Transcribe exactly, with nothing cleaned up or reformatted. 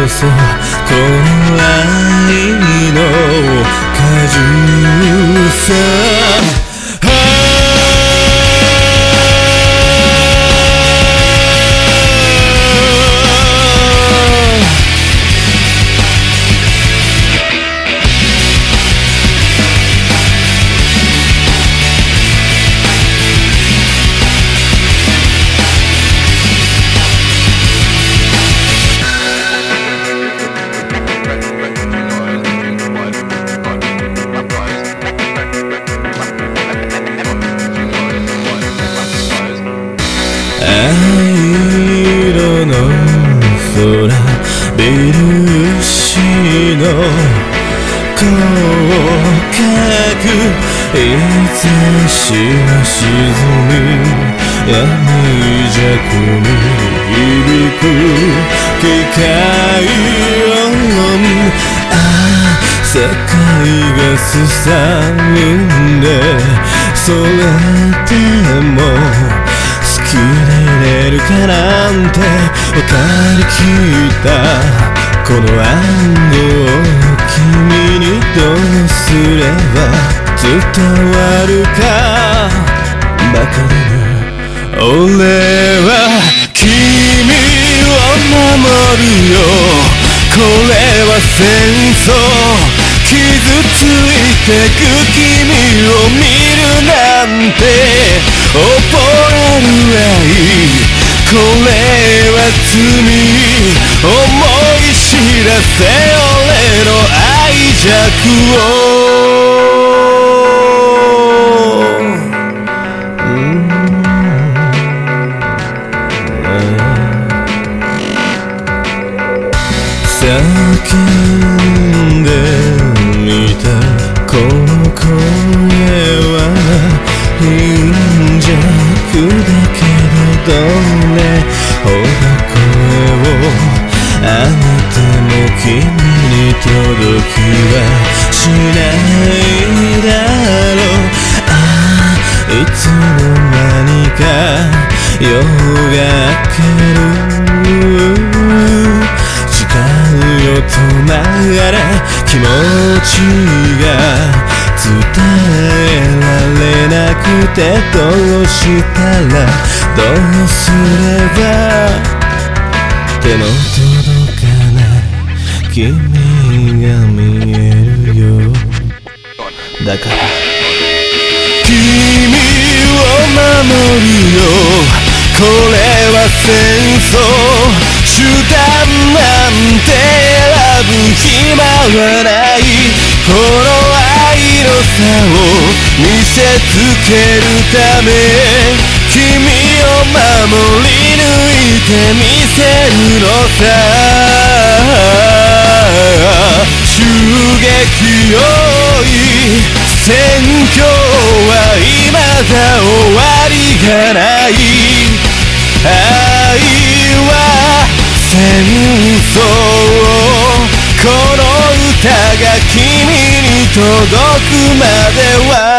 そこの愛の果汁さ。藍色の空、ビルシの広角、日差しが沈む闇弱に響く機械音。ああ、世界がすさんで、それでも好きでいれるかなんて分かりきったこの暗号を君にどうすれば伝わるかばかりに、俺は君を守るよ。これは戦争、傷ついてく君を見るなんて溺れる愛、これは罪、思い知らせ俺の愛弱を、うん叫んでみたこの声は貧弱だけどどれほど声を上げても君に届きはしないだろう。ああ、いつの間にか夜が明ける。時間よ止まれ気持ちが伝えられなくて、どうしたらどうすれば手の届かない君が見えるよ。だから君を守るよ。これは戦争、手段なんて選ぶ暇はない。この愛の差を見せつけるため君を守り抜いてみせるのさ。襲撃用意、戦況は未だ終わりがない。愛は戦争、この歌が君に届くまでは